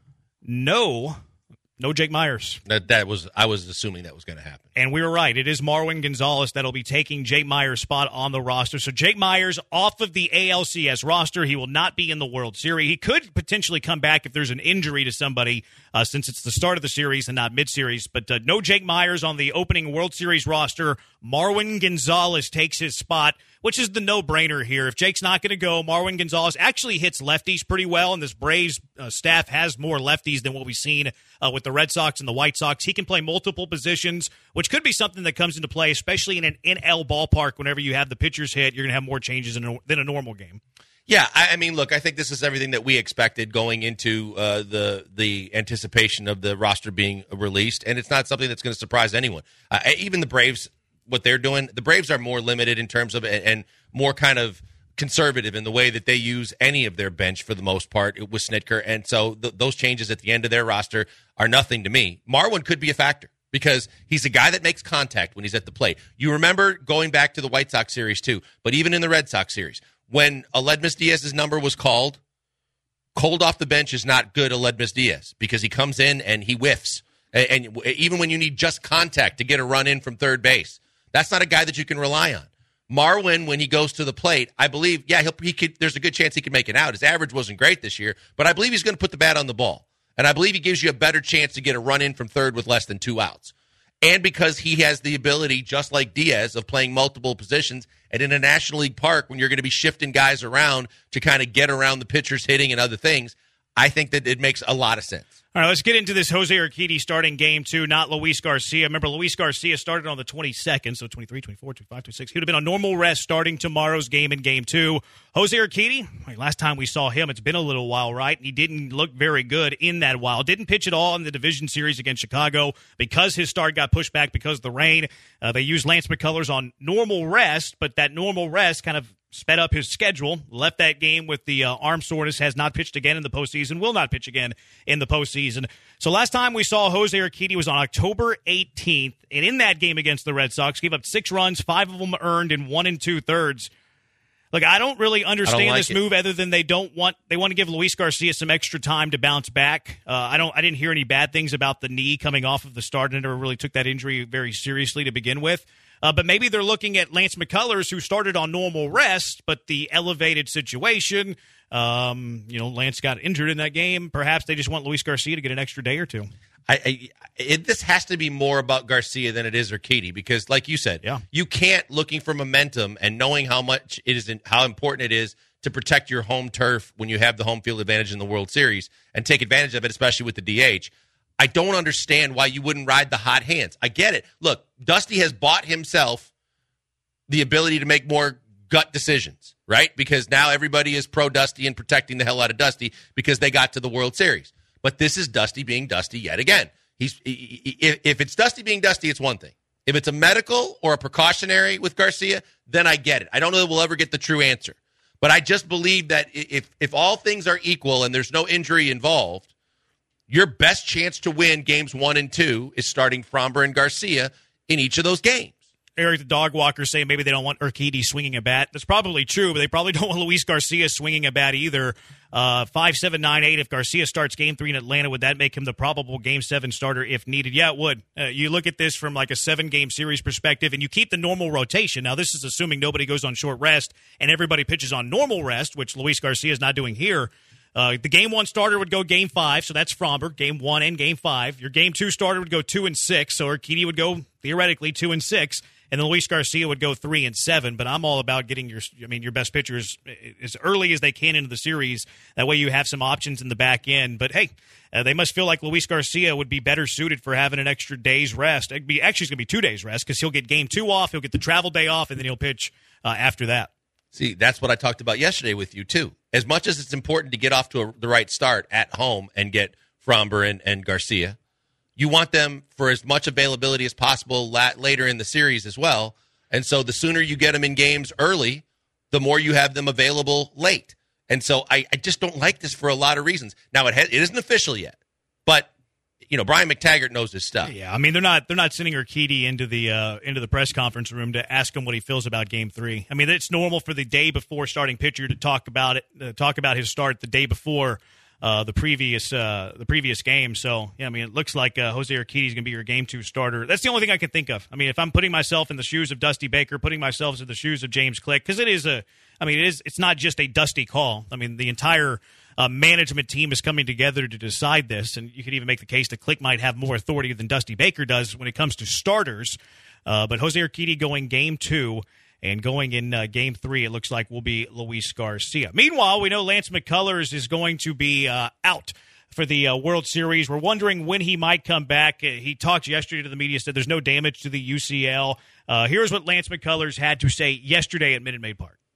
no, no Jake Myers. That, that was I was assuming that was going to happen. And we were right. It is Marwin Gonzalez that'll be taking Jake Myers' spot on the roster. So Jake Myers off of the A L C S roster. He will not be in the World Series. He could potentially come back if there's an injury to somebody uh, since it's the start of the series and not mid-series. But uh, no Jake Myers on the opening World Series roster. Marwin Gonzalez takes his spot, which is the no-brainer here. If Jake's not going to go, Marwin Gonzalez actually hits lefties pretty well, and this Braves uh, staff has more lefties than what we've seen uh, with the Red Sox and the White Sox. He can play multiple positions, which could be something that comes into play, especially in an N L ballpark. Whenever you have the pitchers hit, you're going to have more changes in a, than a normal game. Yeah, I, I mean, look, I think this is everything that we expected going into uh, the the anticipation of the roster being released, and it's not something that's going to surprise anyone. Uh, even the Braves, what they're doing, the Braves are more limited in terms of and more kind of conservative in the way that they use any of their bench for the most part with Snitker, and so th- those changes at the end of their roster are nothing to me. Marwin could be a factor because he's a guy that makes contact when he's at the plate. You remember going back to the White Sox series too, but even in the Red Sox series, when Aledmys Diaz's number was called, cold off the bench is not good Aledmys Diaz because he comes in and he whiffs. And, and even when you need just contact to get a run in from third base, that's not a guy that you can rely on. Marwin, when he goes to the plate, I believe, yeah, he'll, he could. There's a good chance he could make it out. His average wasn't great this year, but I believe he's going to put the bat on the ball. And I believe he gives you a better chance to get a run in from third with less than two outs. And because he has the ability, just like Diaz, of playing multiple positions, and in a National League park, when you're going to be shifting guys around to kind of get around the pitchers hitting and other things, I think that it makes a lot of sense. All right, let's get into this Jose Urquidy starting game two, not Luis Garcia. Remember, Luis Garcia started on the twenty-second, so twenty-three, twenty-four, twenty-five, twenty-six. He would have been on normal rest starting tomorrow's game in game two. Jose Urquidy, last time we saw him, it's been a little while, right? He didn't look very good in that while. Didn't pitch at all in the division series against Chicago because his start got pushed back because of the rain. Uh, they used Lance McCullers on normal rest, but that normal rest kind of sped up his schedule, left that game with the uh, arm soreness, has not pitched again in the postseason, will not pitch again in the postseason. So last time we saw Jose Urquidy was on October eighteenth, and in that game against the Red Sox, gave up six runs, five of them earned in one and two-thirds. Look, I don't really understand don't like this it. move other than they don't want they want to give Luis Garcia some extra time to bounce back. Uh, I don't I didn't hear any bad things about the knee coming off of the start. I never really took that injury very seriously to begin with. Uh, but maybe they're looking at Lance McCullers, who started on normal rest, but the elevated situation, um, you know, Lance got injured in that game. Perhaps they just want Luis Garcia to get an extra day or two. I, I it, this has to be more about Garcia than it is Urquidy because, like you said, yeah. you can't, looking for momentum and knowing how much it is, how important it is to protect your home turf when you have the home field advantage in the World Series and take advantage of it, especially with the D H. I don't understand why you wouldn't ride the hot hands. I get it. Look, Dusty has bought himself the ability to make more gut decisions, right? Because now everybody is pro-Dusty and protecting the hell out of Dusty because they got to the World Series. But this is Dusty being Dusty yet again. He's if it's Dusty being Dusty, it's one thing. If it's a medical or a precautionary with Garcia, then I get it. I don't know that we'll ever get the true answer. But I just believe that if if all things are equal and there's no injury involved, your best chance to win games one and two is starting Framber and Garcia in each of those games. Eric the Dog Walker saying maybe they don't want Urquidy swinging a bat. That's probably true, but they probably don't want Luis Garcia swinging a bat either. Uh, five seven nine eight. If Garcia starts game three in Atlanta, would that make him the probable game seven starter if needed? Yeah, it would. Uh, you look at this from like a seven-game series perspective, and you keep the normal rotation. Now, this is assuming nobody goes on short rest and everybody pitches on normal rest, which Luis Garcia is not doing here. Uh, the game one starter would go game five, so that's Framber, game one and game five. Your game two starter would go two and six, so Urquidy would go theoretically two and six. And then Luis Garcia would go three and seven, but I'm all about getting your, I mean, your best pitchers as early as they can into the series. That way, you have some options in the back end. But hey, uh, they must feel like Luis Garcia would be better suited for having an extra day's rest. It'd be actually it's going to be two days rest because he'll get game two off, he'll get the travel day off, and then he'll pitch uh, after that. See, that's what I talked about yesterday with you too. As much as it's important to get off to a, the right start at home and get Framber and, and Garcia, you want them for as much availability as possible la- later in the series as well. And so the sooner you get them in games early, the more you have them available late. And so I, I just don't like this for a lot of reasons. Now, it, ha- it isn't official yet, but you know, Brian McTaggart knows his stuff. Yeah, I mean, they're not they're not sending Urquidy into the uh, into the press conference room to ask him what he feels about Game Three. I mean, it's normal for the day before starting pitcher to talk about it, uh, talk about his start the day before uh, the previous uh, the previous game. So, yeah, I mean, it looks like uh, Jose Urquidy is going to be your Game Two starter. That's the only thing I can think of. I mean, if I'm putting myself in the shoes of Dusty Baker, putting myself in the shoes of James Click, because it is a, I mean, it is it's not just a Dusty call. I mean, the entire Uh, management team is coming together to decide this, and you could even make the case that Click might have more authority than Dusty Baker does when it comes to starters. Uh, but Jose Urquidy going game two, and going in uh, game three, it looks like will be Luis Garcia. Meanwhile, we know Lance McCullers is going to be uh, out for the uh, World Series. We're wondering when he might come back. Uh, he talked yesterday to the media, said there's no damage to the U C L. Uh, here's what Lance McCullers had to say yesterday at Minute Maid Park.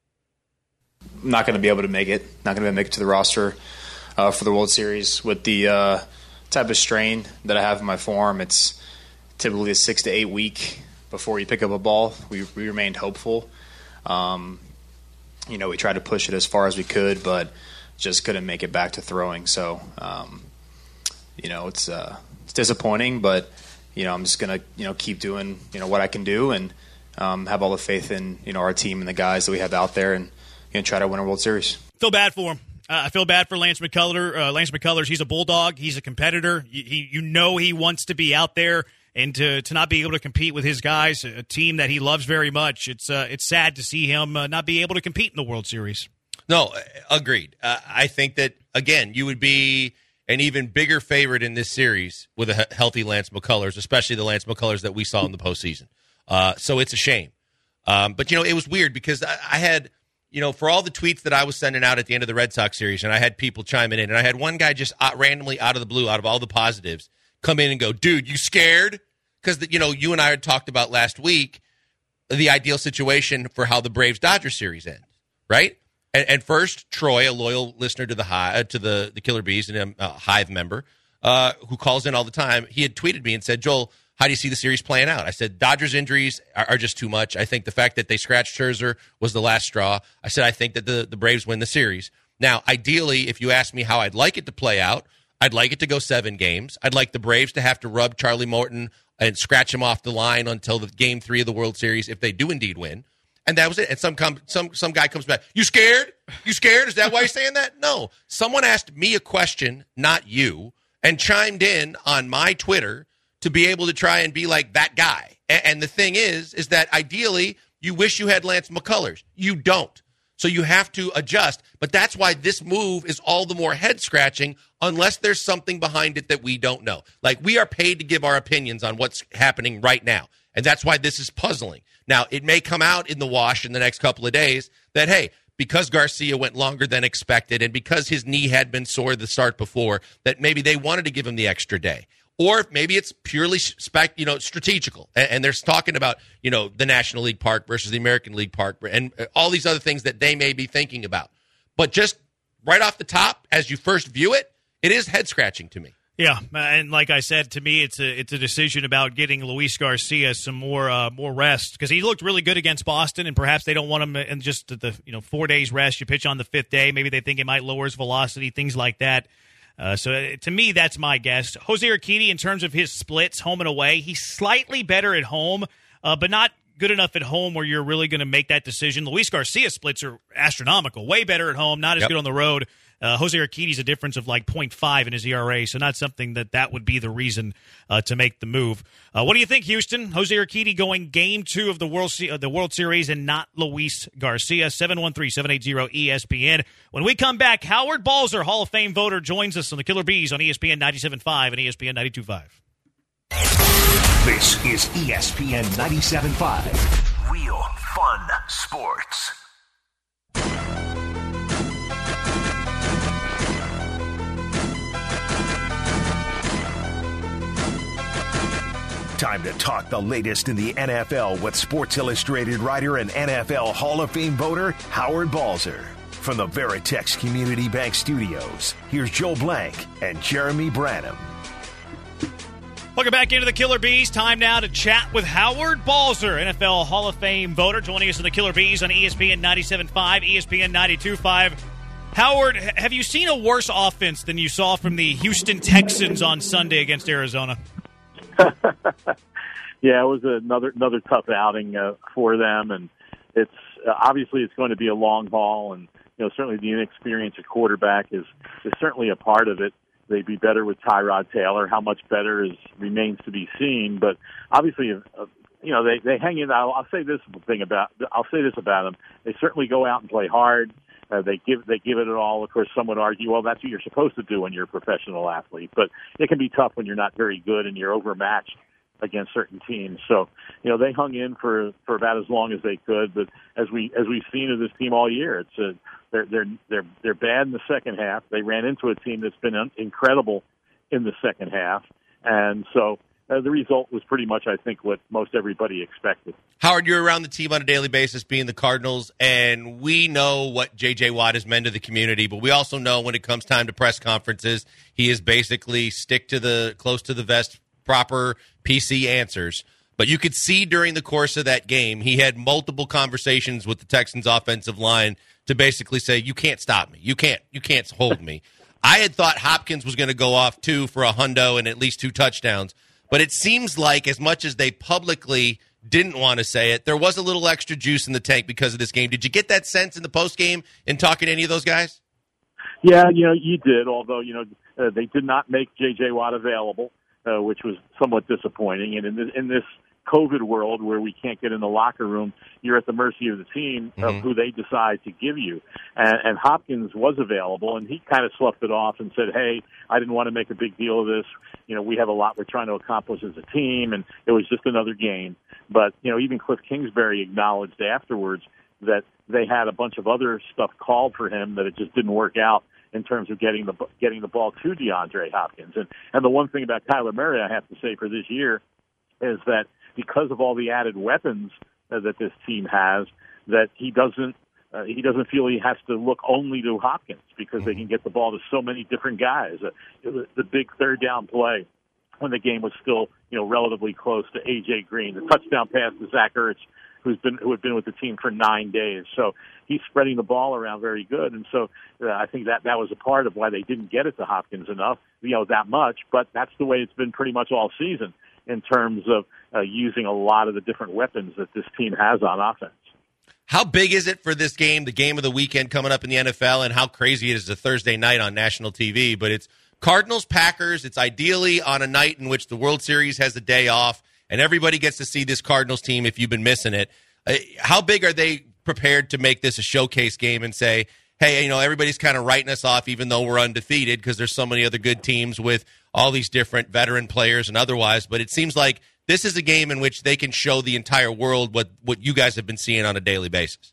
I'm not going to be able to make it. Not going to be able to make it to the roster uh, for the World Series with the uh, type of strain that I have in my forearm. It's typically a six to eight week before you pick up a ball. We, we remained hopeful. Um, you know, we tried to push it as far as we could, but just couldn't make it back to throwing. So, um, you know, it's uh, it's disappointing, but you know, I'm just gonna you know keep doing you know what I can do and um, have all the faith in you know our team and the guys that we have out there and. And try to win a World Series. Feel bad for him. Uh, I feel bad for Lance McCullers. Uh, Lance McCullers, he's a bulldog. He's a competitor. He, he, you know he wants to be out there and to, to not be able to compete with his guys, a team that he loves very much. It's uh, it's sad to see him uh, not be able to compete in the World Series. No, agreed. Uh, I think that, again, you would be an even bigger favorite in this series with a healthy Lance McCullers, especially the Lance McCullers that we saw in the postseason. Uh, so it's a shame. Um, but, you know, it was weird because I, I had – you know, for all the tweets that I was sending out at the end of the Red Sox series, and I had people chiming in, and I had one guy just out, randomly out of the blue, out of all the positives, come in and go, dude, you scared? Because, you know, you and I had talked about last week the ideal situation for how the Braves-Dodgers series ends, right? And, and first, Troy, a loyal listener to the Hive, to the, the Killer Bees and a Hive member, uh, who calls in all the time, he had tweeted me and said, Joel, how do you see the series playing out? I said, Dodgers injuries are, are just too much. I think the fact that they scratched Scherzer was the last straw. I said, I think that the, the Braves win the series. Now, ideally, if you ask me how I'd like it to play out, I'd like it to go seven games. I'd like the Braves to have to rub Charlie Morton and scratch him off the line until the game three of the World Series if they do indeed win. And that was it. And some com- some some guy comes back, you scared? You scared? Is that why you're saying that? No. Someone asked me a question, not you, and chimed in on my Twitter to be able to try and be like that guy. And the thing is, is that ideally you wish you had Lance McCullers. You don't. So you have to adjust. But that's why this move is all the more head-scratching unless there's something behind it that we don't know. Like, we are paid to give our opinions on what's happening right now. And that's why this is puzzling. Now, it may come out in the wash in the next couple of days that, hey, because Garcia went longer than expected and because his knee had been sore at the start before, that maybe they wanted to give him the extra day. Or maybe it's purely spec, you know, strategical. And, and they're talking about, you know, the National League Park versus the American League Park and all these other things that they may be thinking about. But just right off the top, as you first view it, it is head-scratching to me. Yeah, and like I said, to me, it's a it's a decision about getting Luis Garcia some more uh, more rest because he looked really good against Boston, and perhaps they don't want him in just the you know four days rest. You pitch on the fifth day, maybe they think it might lower his velocity, things like that. Uh, so uh, to me, that's my guess. Jose Urquidy, in terms of his splits, home and away, he's slightly better at home, uh, but not good enough at home where you're really going to make that decision. Luis Garcia's splits are astronomical, way better at home, not as yep. good on the road. Uh, Jose Urquidy's a difference of like point five in his E R A, so not something that that would be the reason uh, to make the move. Uh, what do you think, Houston? Jose Urquidy going game two of the World Se- uh, the World Series and not Luis Garcia. seven one three, seven eight zero, E S P N. When we come back, Howard Balzer, Hall of Fame voter, joins us on the Killer Bees on E S P N ninety-seven point five and E S P N ninety-two point five. This is E S P N ninety-seven point five. Real fun sports. Time to talk the latest in the N F L with Sports Illustrated writer and N F L Hall of Fame voter Howard Balzer. From the Veritex Community Bank Studios, here's Joe Blank and Jeremy Branham. Welcome back into the Killer Bees. Time now to chat with Howard Balzer, N F L Hall of Fame voter, joining us in the Killer Bees on E S P N ninety-seven point five, E S P N ninety-two point five. Howard, have you seen a worse offense than you saw from the Houston Texans on Sunday against Arizona? Yeah, it was another another tough outing uh, for them, and it's uh, obviously it's going to be a long haul, and you know certainly the inexperience of quarterback is is certainly a part of it. They'd be better with Tyrod Taylor. How much better is remains to be seen, but obviously, uh, you know they they hang in. I'll, I'll say this thing about I'll say this about them. They certainly go out and play hard. Uh, they give they give it all. Of course, some would argue, well, that's what you're supposed to do when you're a professional athlete. But it can be tough when you're not very good and you're overmatched against certain teams. So, you know, they hung in for, for about as long as they could. But as we as we've seen of this team all year, it's a, they're they're they're they're bad in the second half. They ran into a team that's been un- incredible in the second half, and so. Uh, the result was pretty much, I think, what most everybody expected. Howard, you're around the team on a daily basis, being the Cardinals, and we know what J J. Watt has meant to the community, but we also know when it comes time to press conferences, he is basically stick to the close to the vest, proper P C answers. But you could see during the course of that game, he had multiple conversations with the Texans' offensive line to basically say, "You can't stop me. You can't. You can't hold me." I had thought Hopkins was going to go off two for a hundo and at least two touchdowns. But it seems like as much as they publicly didn't want to say it, there was a little extra juice in the tank because of this game. Did you get that sense in the postgame in talking to any of those guys? Yeah, you know, you did, although, you know, uh, they did not make J J. Watt available, uh, which was somewhat disappointing. And in this, in this COVID world where we can't get in the locker room, you're at the mercy of the team mm-hmm. of who they decide to give you. And, and Hopkins was available, and he kind of sloughed it off and said, hey, I didn't want to make a big deal of this. You know, we have a lot we're trying to accomplish as a team, and it was just another game. But, you know, even Cliff Kingsbury acknowledged afterwards that they had a bunch of other stuff called for him, that it just didn't work out in terms of getting the getting the ball to DeAndre Hopkins. And, and the one thing about Kyler Murray I have to say for this year is that because of all the added weapons uh, that this team has, that he doesn't uh, he doesn't feel he has to look only to Hopkins because they can get the ball to so many different guys. Uh, the, the big third down play when the game was still you know relatively close to A J Green, the touchdown pass to Zach Ertz, who's been who had been with the team for nine days. So he's spreading the ball around very good, and so uh, I think that that was a part of why they didn't get it to Hopkins enough, you know, that much. But that's the way it's been pretty much all season in terms of uh, using a lot of the different weapons that this team has on offense. How big is it for this game, the game of the weekend coming up in the N F L, and how crazy it is a Thursday night on national T V? But it's Cardinals-Packers. It's ideally on a night in which the World Series has a day off, and everybody gets to see this Cardinals team if you've been missing it. Uh, how big are they prepared to make this a showcase game and say, hey, you know, everybody's kind of writing us off even though we're undefeated because there's so many other good teams with all these different veteran players and otherwise. But it seems like this is a game in which they can show the entire world what, what you guys have been seeing on a daily basis.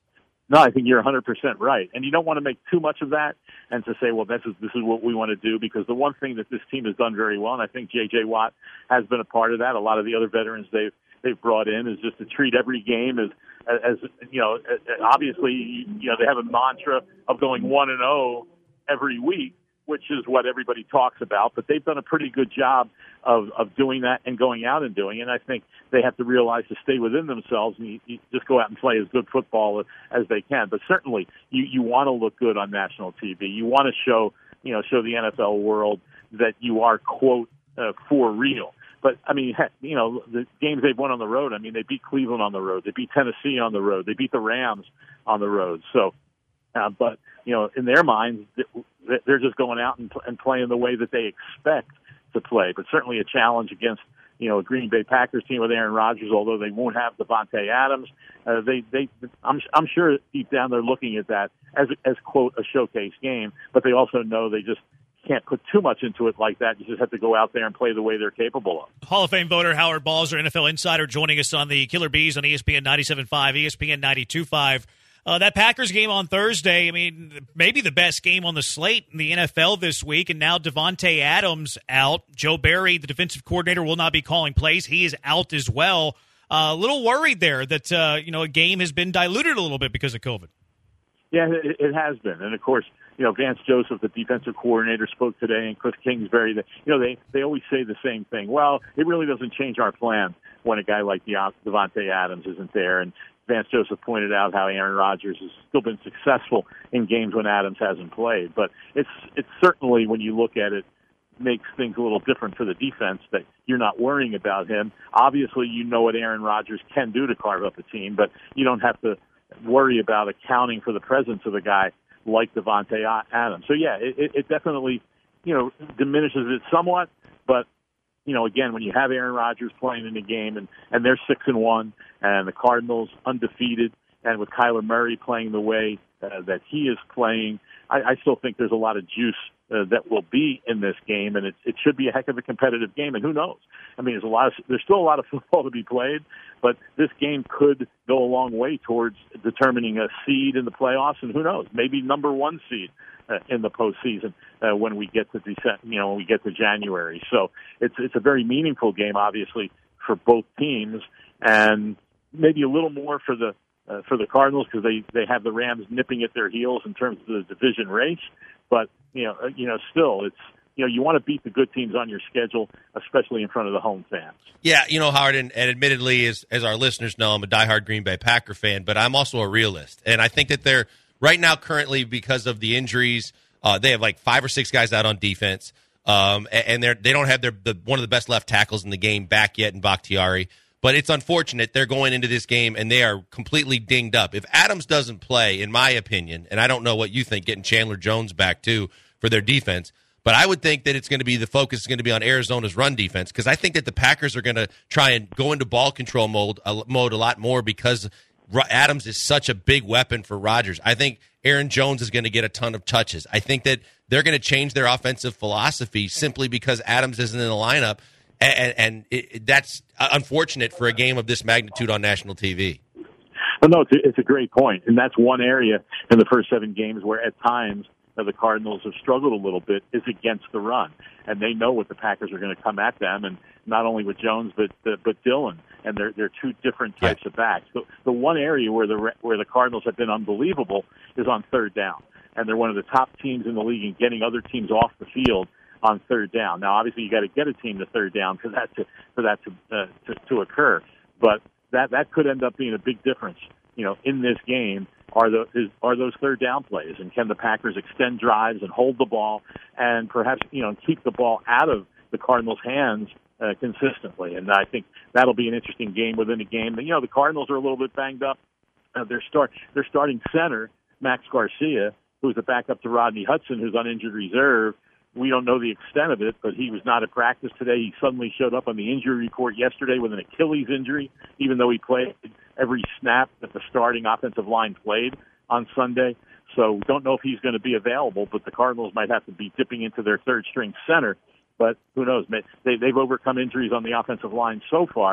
No, I think you're one hundred percent right. And you don't want to make too much of that and to say, well, this is, this is what we want to do, because the one thing that this team has done very well, and I think J J. Watt has been a part of that, a lot of the other veterans they've, they've brought in, is just to treat every game as, as you know, obviously, you know, they have a mantra of going one and oh every week, which is what everybody talks about, but they've done a pretty good job of, of doing that and going out and doing it. And I think they have to realize to stay within themselves and you, you just go out and play as good football as they can. But certainly you, you want to look good on national T V. You want to show, you know, show the N F L world that you are, quote, uh, for real. But, I mean, heck, you know, the games they've won on the road, I mean, they beat Cleveland on the road. They beat Tennessee on the road. They beat the Rams on the road. So, uh, but, you know, in their minds, they're just going out and, and playing the way that they expect to play. But certainly a challenge against, you know, a Green Bay Packers team with Aaron Rodgers, although they won't have Davante Adams. Uh, they, they, I'm, I'm sure deep down they're looking at that as, as, quote, a showcase game, but they also know they just can't put too much into it like that. You just have to go out there and play the way they're capable of. Hall of Fame voter Howard Balzer, N F L insider, joining us on the Killer Bees on E S P N ninety-seven point five, E S P N ninety-two point five. Uh, that Packers game on Thursday, I mean, maybe the best game on the slate in the N F L this week, and now Davante Adams out. Joe Barry, the defensive coordinator, will not be calling plays. He is out as well. Uh, a little worried there that, uh, you know, a game has been diluted a little bit because of COVID. Yeah, it, it has been. And, of course, you know, Vance Joseph, the defensive coordinator, spoke today, and Cliff Kingsbury, the, you know, they, they always say the same thing. Well, it really doesn't change our plan when a guy like Davante Adams isn't there. And Vance Joseph pointed out how Aaron Rodgers has still been successful in games when Adams hasn't played. But it's it's certainly, when you look at it, makes things a little different for the defense that you're not worrying about him. Obviously, you know what Aaron Rodgers can do to carve up a team, but you don't have to worry about accounting for the presence of a guy like Davante Adams. So, yeah, it, it definitely, you know, diminishes it somewhat, but you know, again, when you have Aaron Rodgers playing in the game and, and they're six and one and the Cardinals undefeated, and with Kyler Murray playing the way uh, that he is playing, I, I still think there's a lot of juice uh, that will be in this game, and it, it should be a heck of a competitive game. And who knows? I mean, there's a lot of there's still a lot of football to be played, but this game could go a long way towards determining a seed in the playoffs, and who knows? Maybe number one seed Uh, in the postseason uh, when we get to December, you know, when we get to January. So it's it's a very meaningful game, obviously, for both teams, and maybe a little more for the uh, for the Cardinals because they, they have the Rams nipping at their heels in terms of the division race. But you know, uh, you know, still, it's you know, you want to beat the good teams on your schedule, especially in front of the home fans. Yeah, you know, Howard, and, and admittedly, as as our listeners know, I'm a diehard Green Bay Packer fan, but I'm also a realist, and I think that they're right now, currently, because of the injuries, uh, they have like five or six guys out on defense, um, and they're they don't have their the, one of the best left tackles in the game back yet in Bakhtiari. But it's unfortunate they're going into this game and they are completely dinged up. If Adams doesn't play, in my opinion, and I don't know what you think, getting Chandler Jones back too for their defense, but I would think that it's going to be the focus is going to be on Arizona's run defense because I think that the Packers are going to try and go into ball control mode, uh, mode a lot more because Adams is such a big weapon for Rodgers. I think Aaron Jones is going to get a ton of touches. I think that they're going to change their offensive philosophy simply because Adams isn't in the lineup, and, and it, that's unfortunate for a game of this magnitude on national T V. Well, no, it's a, it's a great point, and that's one area in the first seven games where at times uh, the Cardinals have struggled a little bit is against the run, and they know what the Packers are going to come at them, and not only with Jones but uh, but Dillon, and they're they're two different types yeah. of backs. So the one area where the where the Cardinals have been unbelievable is on third down, and they're one of the top teams in the league in getting other teams off the field on third down. Now, obviously, you got to get a team to third down for that to for that to, uh, to to occur, but that that could end up being a big difference, you know, in this game. Are the is, are those third down plays, and can the Packers extend drives and hold the ball, and perhaps you know keep the ball out of the Cardinals' hands uh, consistently? And I think that'll be an interesting game within a game. You know, the Cardinals are a little bit banged up. Uh, their start their starting center, Max Garcia, who's a backup to Rodney Hudson, who's on injured reserve. We don't know the extent of it, but he was not at practice today. He suddenly showed up on the injury report yesterday with an Achilles injury, even though he played every snap that the starting offensive line played on Sunday. So we don't know if he's going to be available, but the Cardinals might have to be dipping into their third-string center. But who knows? They, they've overcome injuries on the offensive line so far,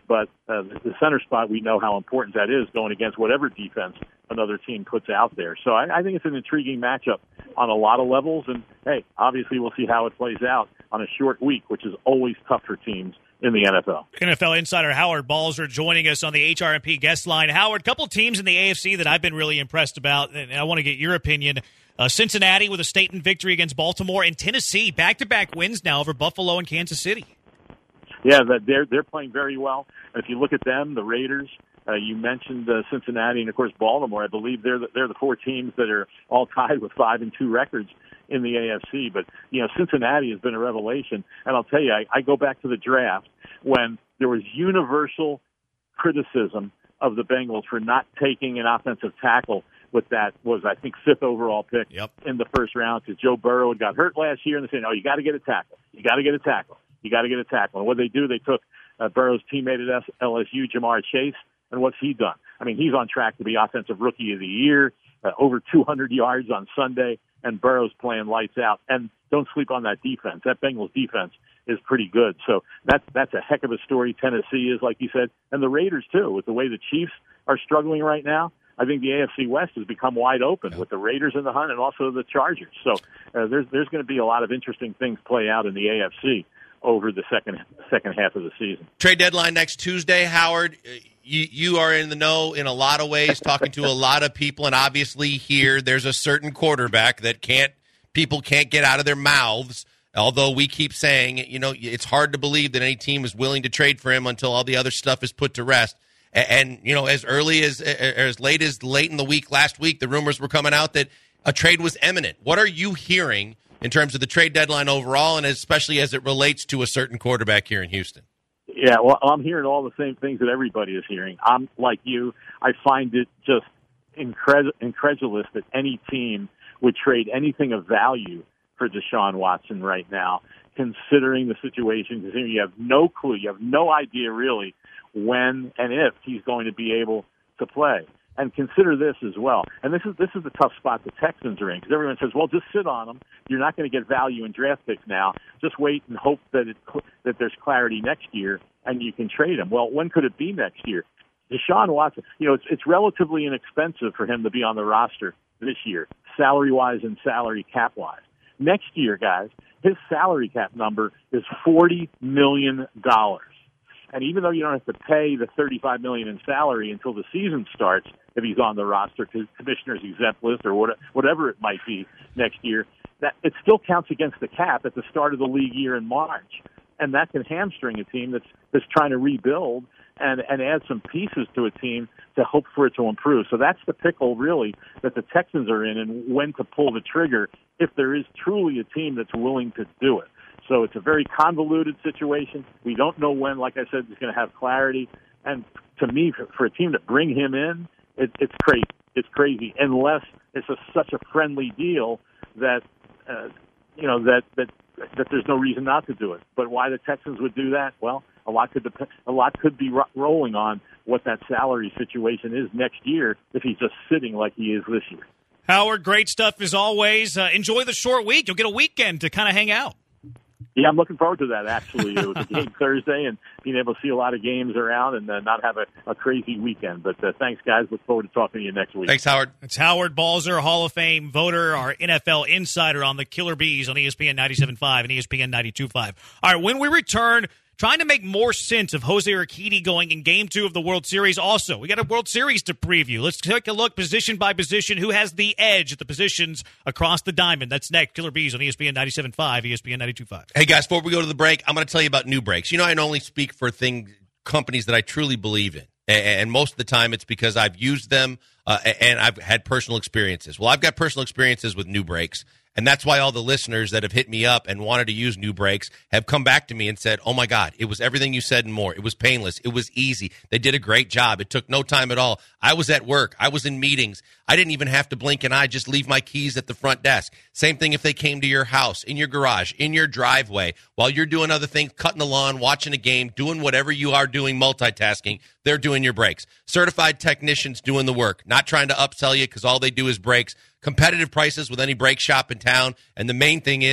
But uh, the center spot, we know how important that is going against whatever defense another team puts out there. So I, I think it's an intriguing matchup on a lot of levels. And, hey, obviously we'll see how it plays out on a short week, which is always tough for teams in the N F L. N F L insider Howard Balzer joining us on the H R M P guest line. Howard, a couple teams in the A F C that I've been really impressed about, and I want to get your opinion. Uh, Cincinnati with a statement victory against Baltimore, and Tennessee back-to-back wins now over Buffalo and Kansas City. Yeah, they're they're playing very well. If you look at them, the Raiders, uh, you mentioned uh, Cincinnati, and of course Baltimore. I believe they're the, they're the four teams that are all tied with five and two records in the A F C. But you know, Cincinnati has been a revelation, and I'll tell you, I, I go back to the draft when there was universal criticism of the Bengals for not taking an offensive tackle with that was, I think, fifth overall pick yep. in the first round, because Joe Burrow had got hurt last year, and they said, "No, you got to get a tackle. You got to get a tackle. You got to get a tackle." And what they do, they took uh, Burrow's teammate at L S U, Jamar Chase, and what's he done? I mean, he's on track to be Offensive Rookie of the Year, uh, over two hundred yards on Sunday, and Burrow's playing lights out. And don't sleep on that defense. That Bengals defense is pretty good. So that's that's a heck of a story. Tennessee is, like you said, and the Raiders too. With the way the Chiefs are struggling right now, I think the A F C West has become wide open with the Raiders in the hunt and also the Chargers. So uh, there's there's going to be a lot of interesting things play out in the A F C over the second second half of the season. Trade deadline next Tuesday, Howard. You, you are in the know in a lot of ways, talking to a lot of people, and obviously here there's a certain quarterback that can't people can't get out of their mouths. Although we keep saying, you know, it's hard to believe that any team is willing to trade for him until all the other stuff is put to rest. And, and you know, as early as as late as late in the week last week, the rumors were coming out that a trade was imminent. What are you hearing in terms of the trade deadline overall, and especially as it relates to a certain quarterback here in Houston? Yeah, well, I'm hearing all the same things that everybody is hearing. I'm like you. I find it just incred- incredulous that any team would trade anything of value for Deshaun Watson right now, considering the situation. Considering you have no clue, you have no idea really when and if he's going to be able to play. And consider this as well. And this is this is the tough spot the Texans are in, because everyone says, well, just sit on them. You're not going to get value in draft picks now. Just wait and hope that it, that there's clarity next year and you can trade him. Well, when could it be next year? Deshaun Watson, you know, it's it's relatively inexpensive for him to be on the roster this year, salary-wise and salary cap-wise. Next year, guys, his salary cap number is forty million dollars. And even though you don't have to pay the thirty-five million dollars in salary until the season starts, if he's on the roster, commissioner's exempt list or whatever it might be next year, that it still counts against the cap at the start of the league year in March. And that can hamstring a team that's that's trying to rebuild and, and add some pieces to a team to hope for it to improve. So that's the pickle, really, that the Texans are in, and when to pull the trigger if there is truly a team that's willing to do it. So it's a very convoluted situation. We don't know when, like I said, he's going to have clarity. And to me, for, for a team to bring him in, it, it's crazy. It's crazy, unless it's a, such a friendly deal that, uh, you know, that, that that there's no reason not to do it. But why the Texans would do that? Well, a lot could dep- a lot could be ro- rolling on what that salary situation is next year if he's just sitting like he is this year. Howard, great stuff as always. Uh, enjoy the short week. You'll get a weekend to kind of hang out. Yeah, I'm looking forward to that, actually, with the game Thursday and being able to see a lot of games around and uh, not have a, a crazy weekend. But uh, thanks, guys. Look forward to talking to you next week. Thanks, Howard. It's Howard Balzer, Hall of Fame voter, our N F L insider on the Killer Bees on E S P N ninety-seven point five and E S P N ninety-two point five. All right, when we return, trying to make more sense of Jose Urquidy going in Game two of the World Series. Also, we got a World Series to preview. Let's take a look position by position. Who has the edge at the positions across the diamond? That's next. Killer Bees on E S P N ninety-seven point five, E S P N ninety-two point five. Hey, guys, before we go to the break, I'm going to tell you about new brakes. You know, I only speak for things, companies that I truly believe in. And most of the time, it's because I've used them uh, and I've had personal experiences. Well, I've got personal experiences with new brakes. And that's why all the listeners that have hit me up and wanted to use new brakes have come back to me and said, oh, my God, it was everything you said and more. It was painless. It was easy. They did a great job. It took no time at all. I was at work. I was in meetings. I didn't even have to blink an eye, just leave my keys at the front desk. Same thing if they came to your house, in your garage, in your driveway, while you're doing other things, cutting the lawn, watching a game, doing whatever you are doing, multitasking, they're doing your brakes. Certified technicians doing the work, not trying to upsell you because all they do is brakes. Competitive prices with any brake shop in town. And the main thing is,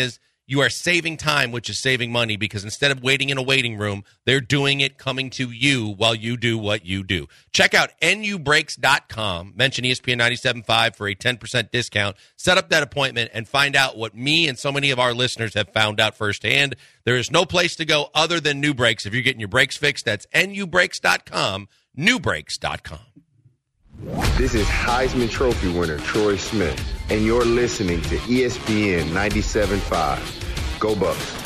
you are saving time, which is saving money, because instead of waiting in a waiting room, they're doing it coming to you while you do what you do. Check out N U Brakes dot com. Mention E S P N ninety-seven point five for a ten percent discount. Set up that appointment and find out what me and so many of our listeners have found out firsthand. There is no place to go other than New Brakes. If you're getting your brakes fixed, that's N U Brakes dot com, New Brakes dot com. This is Heisman Trophy winner Troy Smith, and you're listening to E S P N ninety-seven point five. Go Bucks.